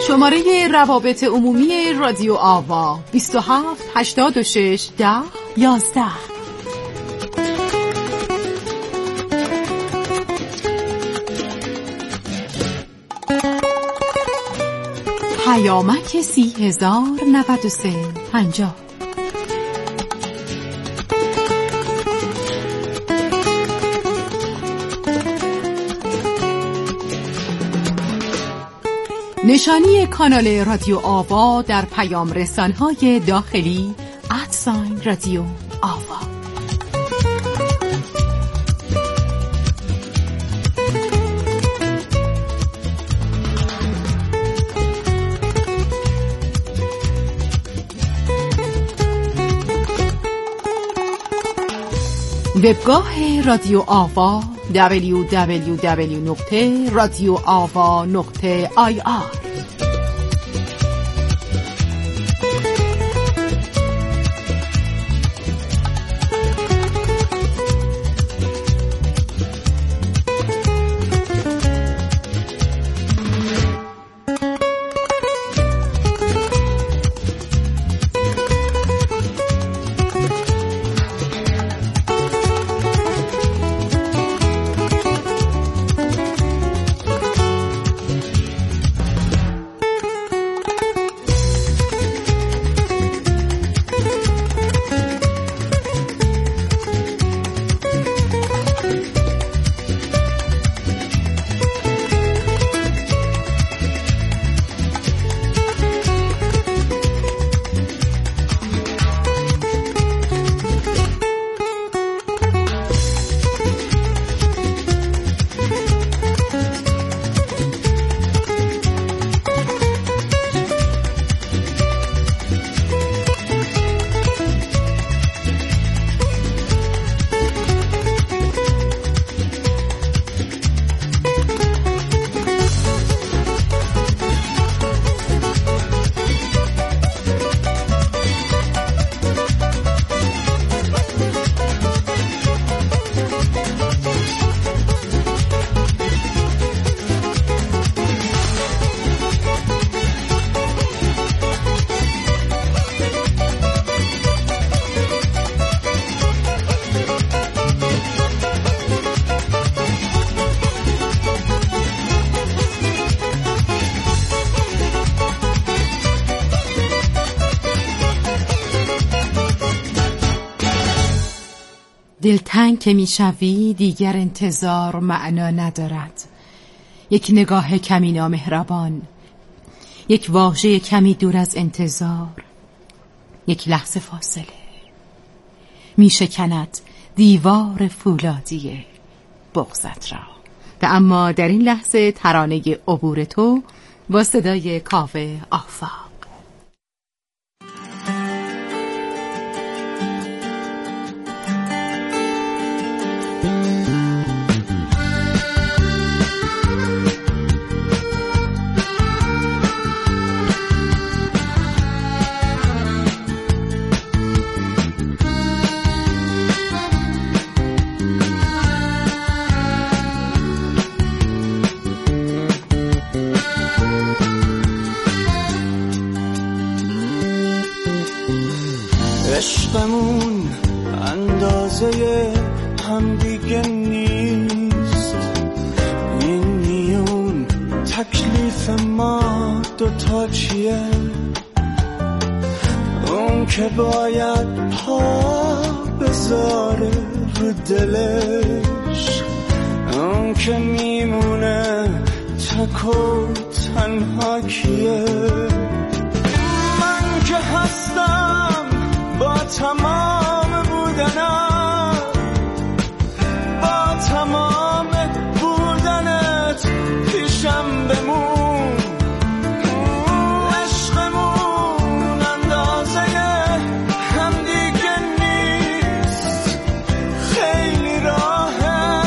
شماره روابط عمومی رادیو آوا 27 86 10 11. پیامک 30,093 50. نشانی کانال رادیو آوا در پیام رسان‌های داخلی @رادیو آوا. وبگاه رادیو آوا www.radioava.ir. دلتنگ که میشوی دیگر انتظار معنا ندارد. یک نگاه کمی نامهربان، یک واژه کمی دور از انتظار، یک لحظه فاصله میشکند دیوار فولادی بغضت را. و اما در این لحظه ترانه عبور تو با صدای کاوه آفاق. عشقمون اندازه هم دیگه نیست، این میون تکلیف ما دوتا چیه؟ اون که باید پا بذاره رو دلش، اون که میمونه تک و تنها کیه؟ من که هستم با تمام بودنم، با تمام بودنت پیشم بمون. عشقمون اندازه هم دیگه نیست، خیلی راه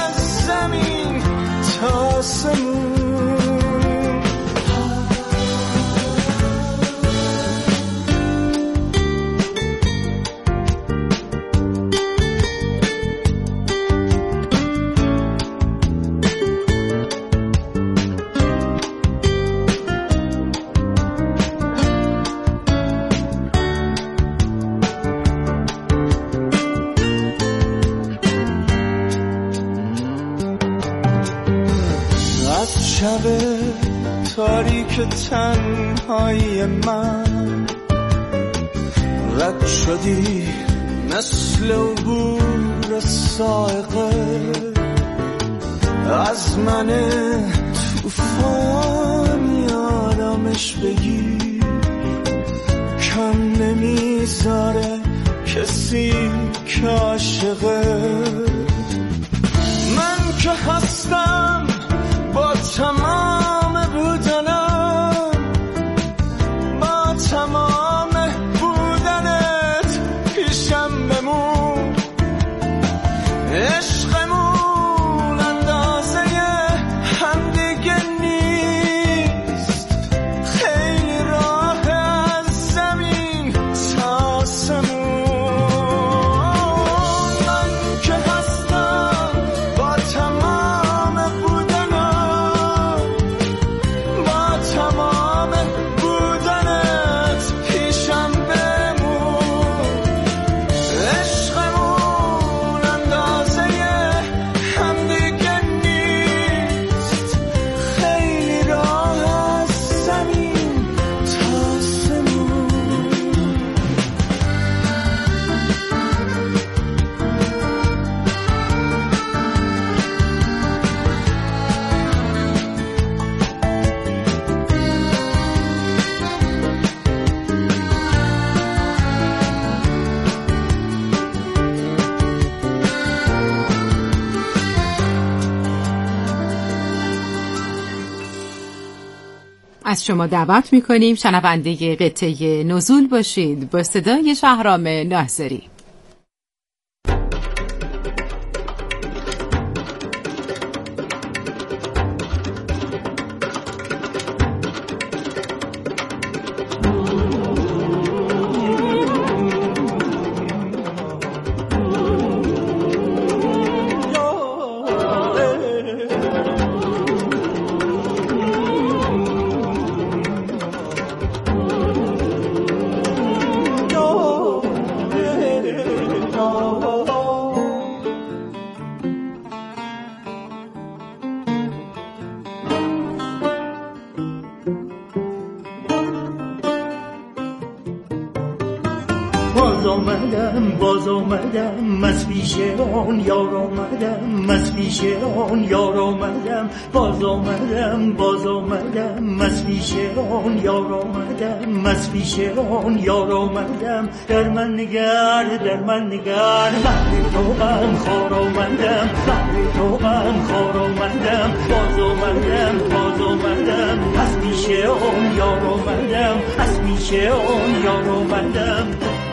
زمین تا آسمون. تاریک تنهایی من رد شدی مثل عبور سائقه از من توفانی آرامش بگیر کم نمیذاره کسی که عاشقه من که هستم با تمام بودنم با تمام بودنت پیشم بمون عشقمون اندازه هم دیگه نیست خیلی راه از زمین تا آسمون من که هستم با تمام بودنم با تمام بودنت پیشم بمون عشقمون اندازه هم دیگه نیست خیلی راه از زمین تا آسمون از شما دعوت میکنیم شنونده قطعه نزول باشید با صدای شهرام ناصری. باز آمدم از پیش آن یار آمدم از پیش آن یار آمدم باز آمدم از پیش آن یار آمدم از پیش آن یار آمدم در من نگر بحر تو غم خوار آمدم بحر تو غم خوار آمدم باز آمدم از پیش آن یار آمدم از پیش آن یار آمدم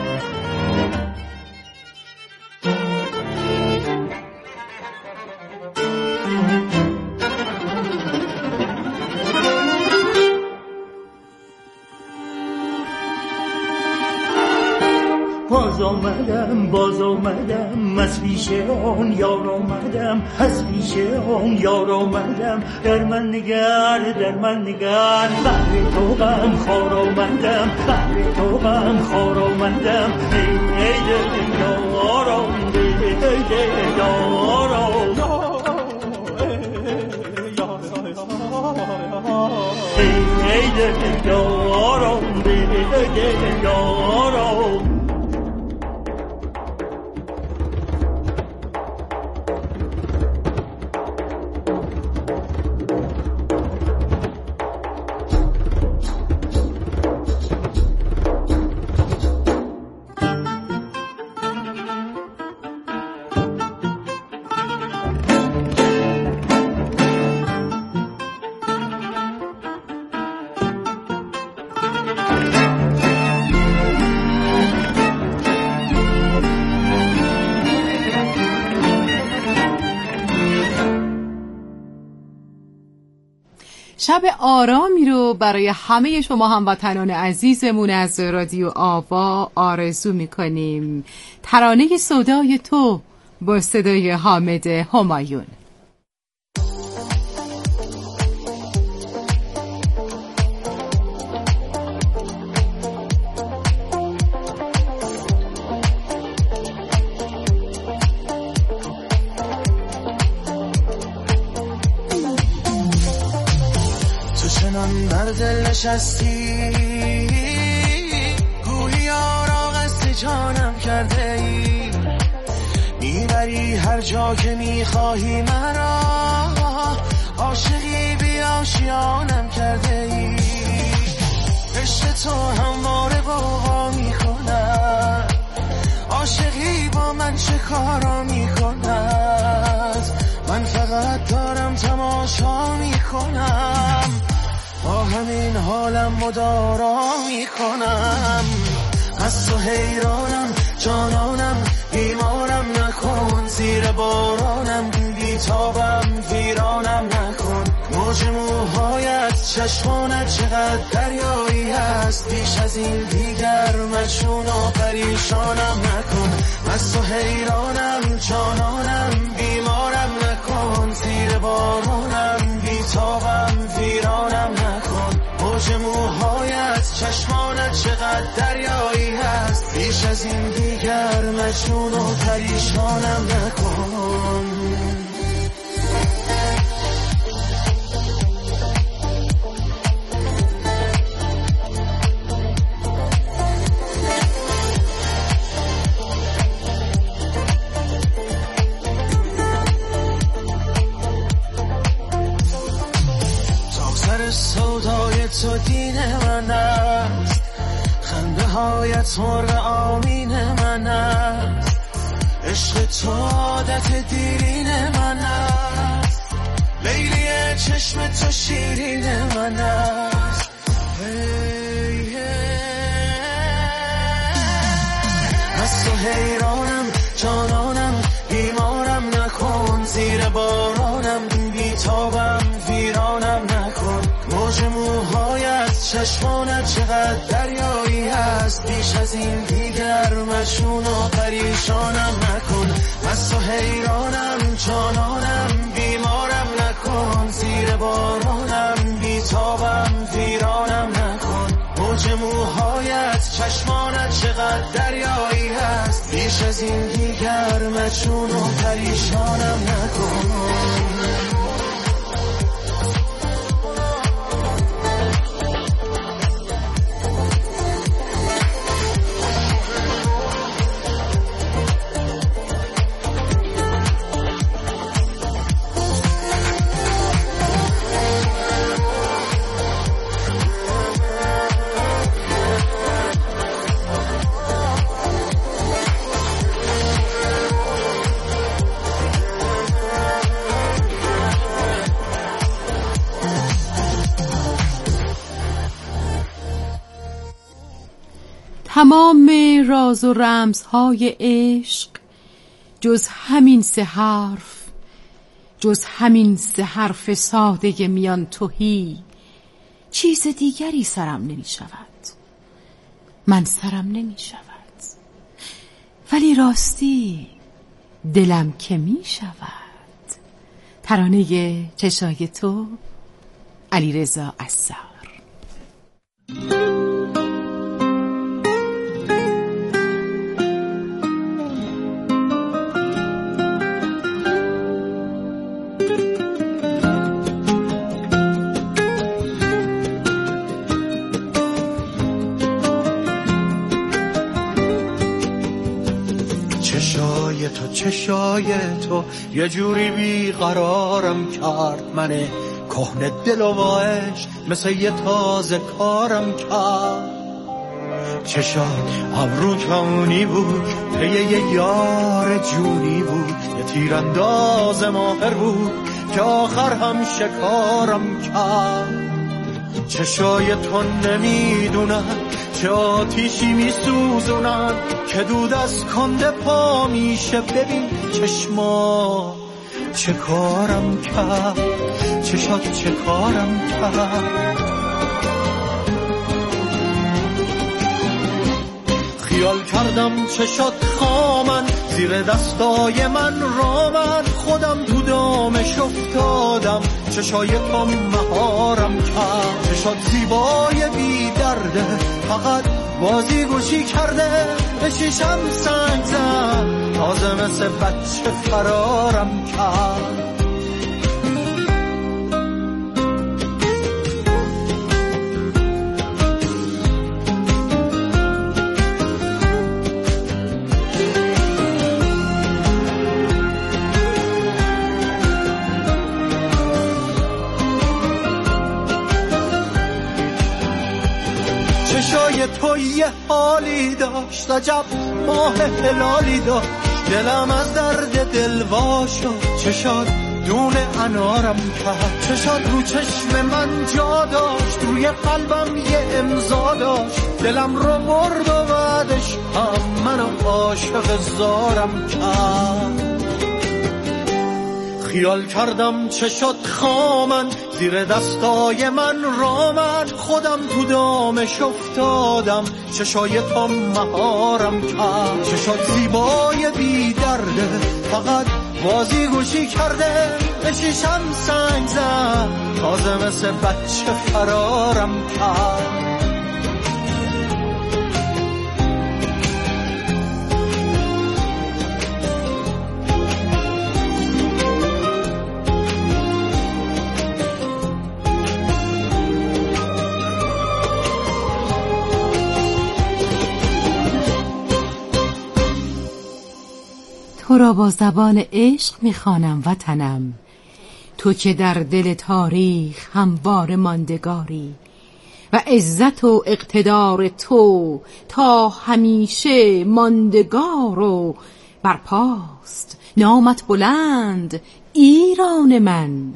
باز آمدم از پیش آن یار آمدم از پیش آن یار آمدم در من نگر بحر تو غم خوار آمدم بحر تو غم خوار آمدم ای دل یارم ای دل یارم ای دل یارم ای دل یارم شب آرامی رو برای همه شما هموطنان عزیزمون از رادیو آوا آرزو میکنیم. ترانه سودای تو با صدای حامد همایون. مرد دل نشستی، گویی یارا قصد جانم کرده ای، میبری هر جا که میخواهی مرا، عاشقی بی آشیانم کرده ای، عشق تو همواره بابا میکند، عاشقی با من چه کارا میکند، من فقط دارم تماشا میکنم، با همین حالم مدارا میکنم، از تو حیرانم جانانم، بیمارم نکن، زیر بارانم بیتابم ویرانم نکن، موج موهایت چشمانت چقدر دریایی هست، بیش از این دیگر مجنون و پریشانم نکن، از تو حیرانم جانانم، بیمارم نکن، زیر بارانم بیتابم ویرانم نکن، موج موهایت چشمانت چقدر دریایی هست، بیش از این دیگر مجنون و پریشانم نکن. سودای تو دین من است، خنده هایت مرغ آمین من است، عشق تو عادت دیرین من است، لیلی چشم تو شیرین من است، از تو حیرانم جانانم، بیمارم نکن، زیر بارانم بیتابم ویرانم نکن، موج موهایت چشمانت چقدر دریایی هست، بیش از این دیگر مجنون و پریشانم نکن، از تو حیرانم جانانم، بیمارم نکن، زیر بارانم بیتابم ویرانم نکن، موج موهایت چشمانت چقدر دریایی هست، بیش از این دیگر مجنون و پریشانم نکن. تمام راز و رمزهای عشق جز همین سه حرف، جز همین سه حرف ساده میان تهی، چیز دیگری سرم نمی شود، من سرم نمی شود، ولی راستی دلم که می شود. ترانه چشای تو، علیرضا عصار. چشای تو یه جوری بیقرارم کرد، من کهنه دل و عشق مثل یه تازه کارم کرد، چشات ابرو کمونی بود، پی یه یار جونی بود، یه تیرانداز ماهر بود که آخر هم شکارم کرد، چشای تو نمیدونن چه آتیشی میسوزونن که دود از کنده پا میشه، ببین چشما چه کارم کرد، چشات چه کارم کرد، خیال کردم چشات خامن زیر دستای من رامن، خودم تو دامش افتادم، چشای تو مهارم کرد، چشات زیبای بی درده فقط بازی گوشی کرده، به شیشم سنگ زد تازه مثل بچه فرارم کرد، چشای تو یه حالی داشت، عجب ماه هلالی داشت. دلم از درد دل وا شد، چشات دون انارم کرد. چشات رو چشم من جا داشت، روی قلبم یه امضا داشت. دلم رو برد و بعدش هم منو عاشق زارم کرد. خیال کردم چشات خامن، زیر دستای من رامن. خودم تو دامش افتادم، چشای تو مهارم کرد. چشات زیبای بی درده، فقط بازی گوشی کرده. به شیشم سنگ زد، تازه مثل بچه فرارم کرد. تو را با زبان عشق میخوانم وطنم، تو که در دل تاریخ هموار ماندگاری. و عزت و اقتدار تو تا همیشه ماندگار و برپاست. نامت بلند ایران من.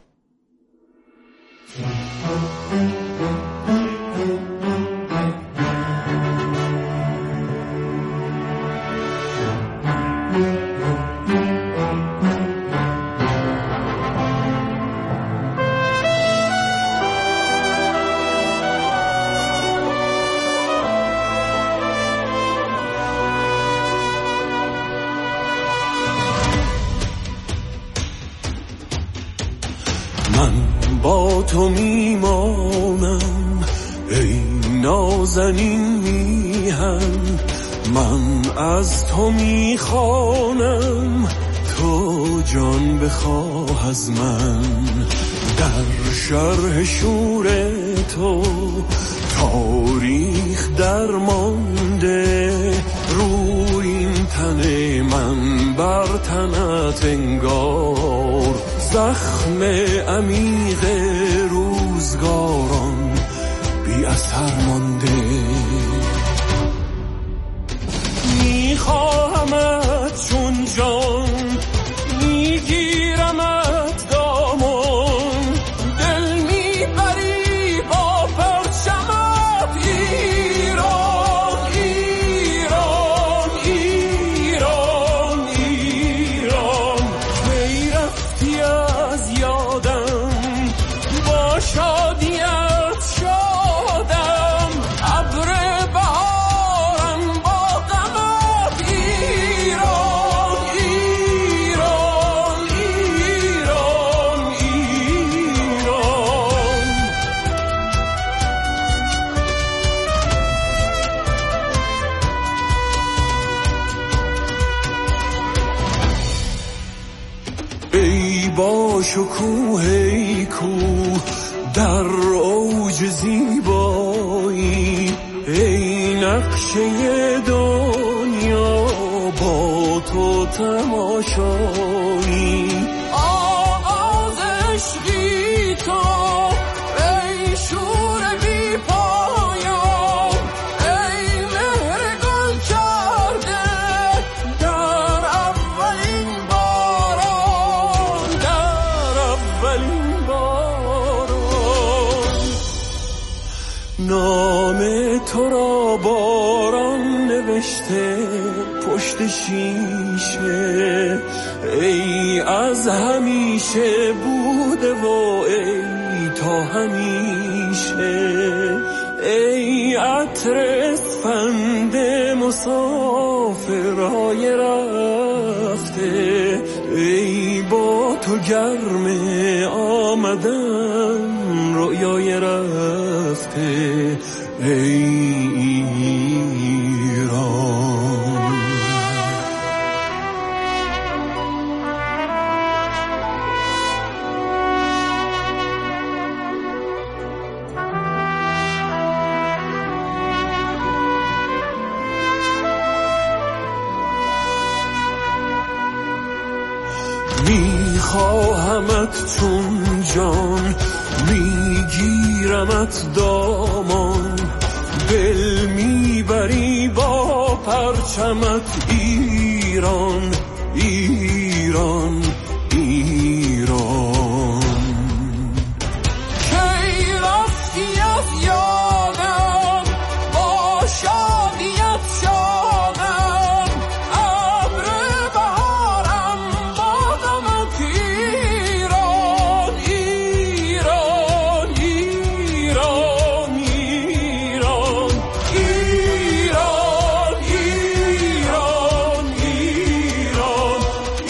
من با تو میمانم ای نازنین میهن. من از تو میخوانم تو جان بخواه از من. در شرح شور تو تاریخ درمانده، روی این تن من بر تنت انگار زخم عمیق روزگاران بی اثر مانده. میخواهمت چون جان، میگیرمت دامون. دل میبری با پرچمت ایران ایران ایران ایران. کی رفتی از یادم، با شادیت شادم. ابر بهارم با غمت ایران ایران ایران ایران. ای با شکوه ای کوه در اوج زیبایی، ای نقشه دنیا با تو تماشایی. آغاز عشقی تو ای شور بی پایان، ای مهر گل کرده در اولین باران، در اولین باران. نام تو را باران نوشته پشت شیشه، ای از همیشه بوده و ای تا همیشه. ای عطر اسفند مسافرهای رفته، ای با تو گرم آمدن رویای رفته. ای ایران. میخواهمت چون جان، میگیرمت دامان. به پرچمت ایران ایران ایران. کی رفتی از یادم با شادیت شادم، ابر بهارم با غمت ایران ایران ایران ایران ایران ایران ایران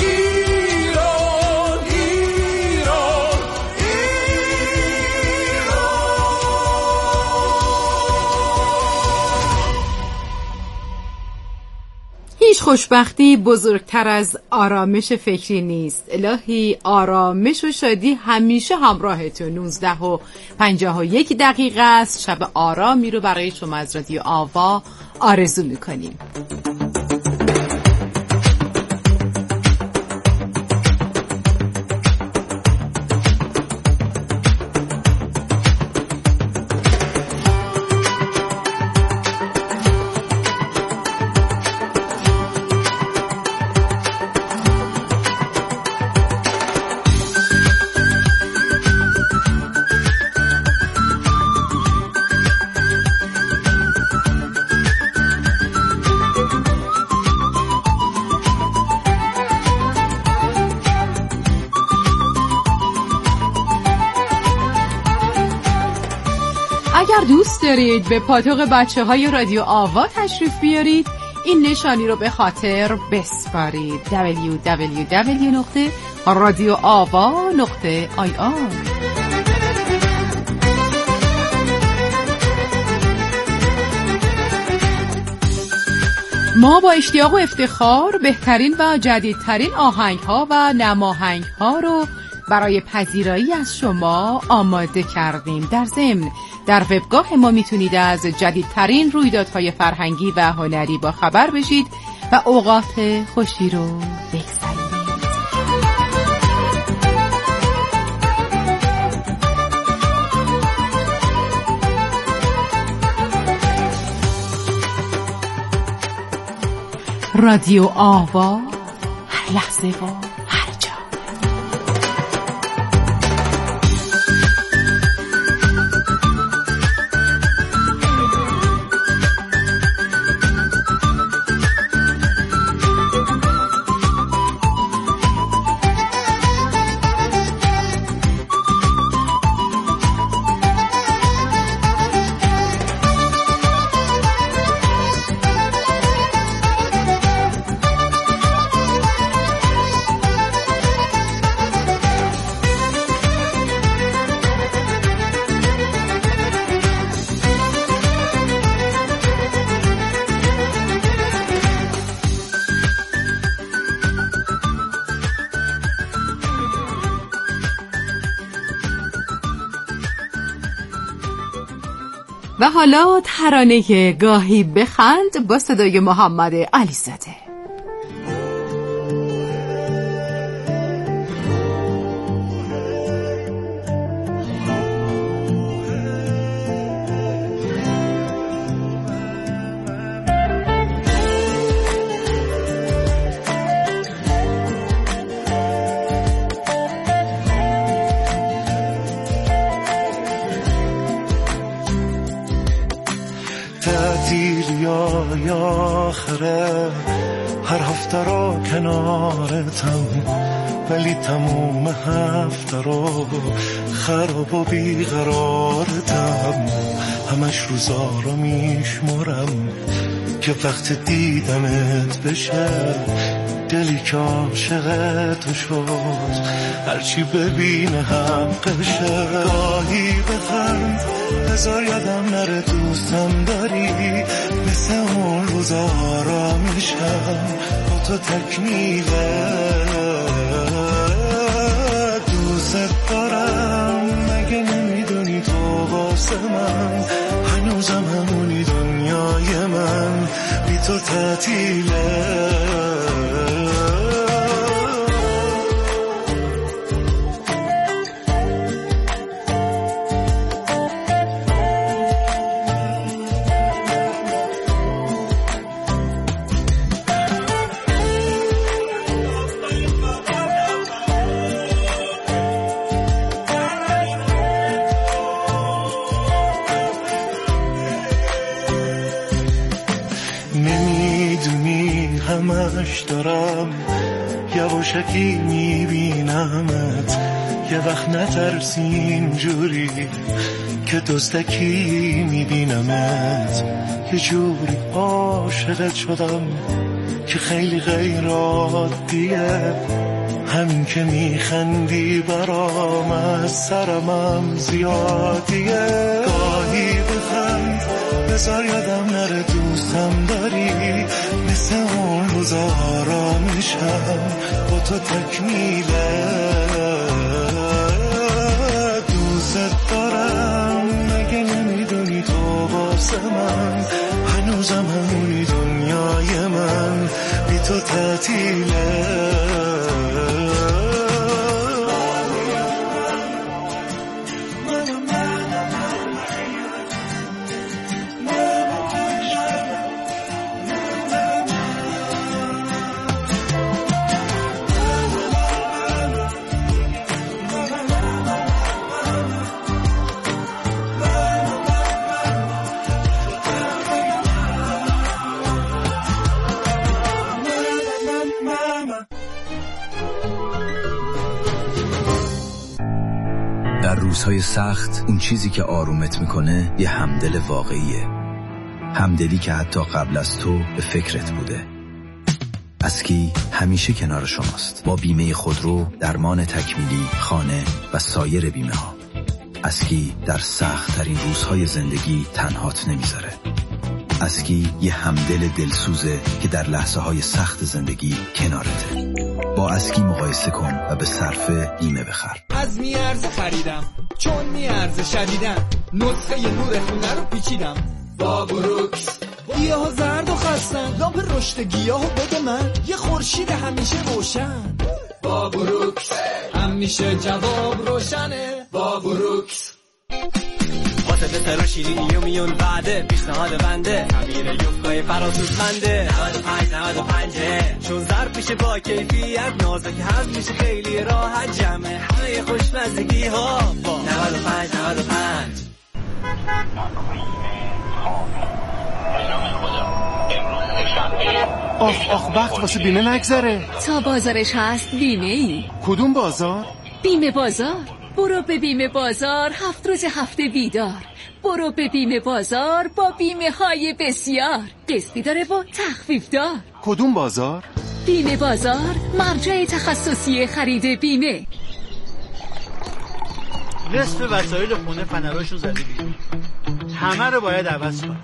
ایران ایران. هیچ خوشبختی بزرگتر از آرامش فکری نیست. الهی آرامش و شادی همیشه همراهتون. 19:51 است. شب آرامی رو برای شما از رادیو آوا آرزو میکنیم. اگر دوست دارید به پاتوق بچه‌های رادیو آوا تشریف بیارید، این نشانی رو به خاطر بسپارید: www.radioava.ir. ما با اشتیاق و افتخار بهترین و جدیدترین آهنگ‌ها و نماهنگ‌ها رو برای پذیرایی از شما آماده کردیم. در ضمن در وبگاه ما میتونید از جدیدترین رویدادهای فرهنگی و هنری با خبر بشید و اوقات خوشی رو بگذرونید. رادیو آوا، هر لحظه و هر جا. و حالا ترانه گاهی بخند با صدای محمد علیزاده. یا آخره هر هفته رو کنارتم، ولی تموم هفته رو خراب و بیقرارتم. همش روزا رو میشمرم که وقت دیدنت بشه، دلی که عاشقت شد هرچی ببینه حقشه. گاهی بخند بذار یادم نره دوستم داری، مثل اون روزا را میشم با تو تکمیله. دوست دارم مگه نمیدونی تو واسه من هنوزم همونی دنیای من، بی تو تعطیله. همش دارم یواشکی میبینمت یه وقت نترسی اینجوری که دزدکی میبینمت یه جوری عاشقت شدم که خیلی غیر عادیه همین که میخندی برام از سرمم زیادیه گاهی بخند بذار یادم نره دوستم داری مثل اون روزا آرامشم با تو تکمیله دوست دارم مگه نمیدونی تو واسه من هنوزم همونی دنیای من بی تو تعطیله در روزهای سخت اون چیزی که آرومت میکنه یه همدل واقعیه، همدلی که حتی قبل از تو به فکرت بوده. اسکی همیشه کنار شماست با بیمه خودرو، درمان تکمیلی، خانه و سایر بیمه ها. اسکی در سخت ترین روزهای زندگی تنهات نمیذاره. اسکی یه همدل دلسوزه که در لحظه های سخت زندگی کنارته. با اسکی مقایسه کن و به صرفه بیمه بخر. از میارزه خریدم چون میارزه شدیدم نسخه نور خونه رو پیچیدم با بروکس گیاه زرد و خستن لامپ رشد گیاه بده من یه خورشید همیشه روشن با بروکس همیشه جواب روشنه با بروکس واسه دستر شیرینی و میون بعده پیشنهاد بنده خمیر یوفقای فراسوزمنده 95 چون ظرف میشه با کیفیت نازک هست میشه خیلی راحت جمع همه خوشمزگی ها با 95 آخ وقت واسه بیمه نگذره. تا بازارش هست بیمه ای. کدوم بازار؟ بیمه بازار. برو به بیمه بازار 7 روز هفته بیدار. برو به بیمه بازار با بیمه های بسیار قسطی داره و تخفیف دار. کدوم بازار؟ بیمه بازار، مرجع تخصصی خرید بیمه. نصف وسایل خونه فنراشو زدی بیرون، همه رو باید عوض کنم.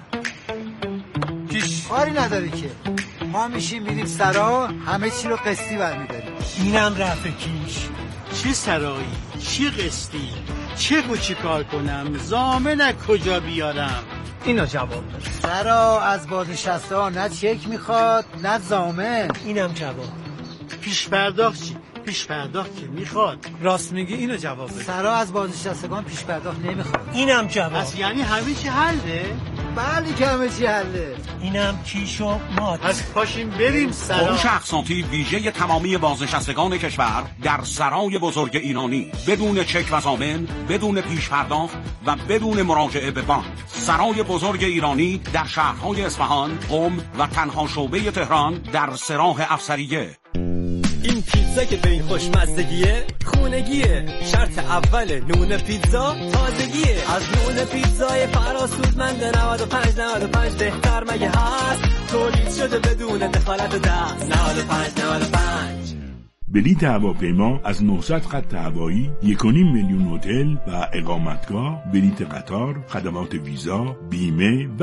کاری نداری که ما میشیم میریم سرا همه چی رو قسطی برمیداریم. اینم رفع کیش. چه سرایی، چه قسطی، چه کار کنم، ضامن کجا بیارم؟ اینو جواب بده. سرا از بازنشسته ها نه چک میخواد نه ضامن. اینم جواب. پیش پرداخت چی؟ پیش پرداخت که میخواد. راست میگی، اینو جواب بده. سرا از بازنشستگان پیش پرداخت نمیخواد. اینم جواب. پس یعنی همه چی حله؟ بله که همه چی حله. اینم کیش و مات. پس پاشیم بریم سرا. فروش اقساطی ویژه تمامی بازنشستگان کشور در سرای بزرگ ایرانی بدون چک و ضامن، بدون پیش پرداخت و بدون مراجعه به بانک. سرای بزرگ ایرانی در شهرهای اصفهان، قم و تنها شعبه تهران در سراح افسریه. این پیتزا که به این خوشمزدگیه خونگیه، شرط اول نون پیتزا تازگیه. از نون پیتزای فراسودمند 95 بهتر مگه هست؟ تولید شده بدون دخالت دست. 95 بلیط هواپیما از 900 خط هوایی، 1.5 میلیون هتل و اقامتگاه، بلیط قطار، خدمات ویزا، بیمه و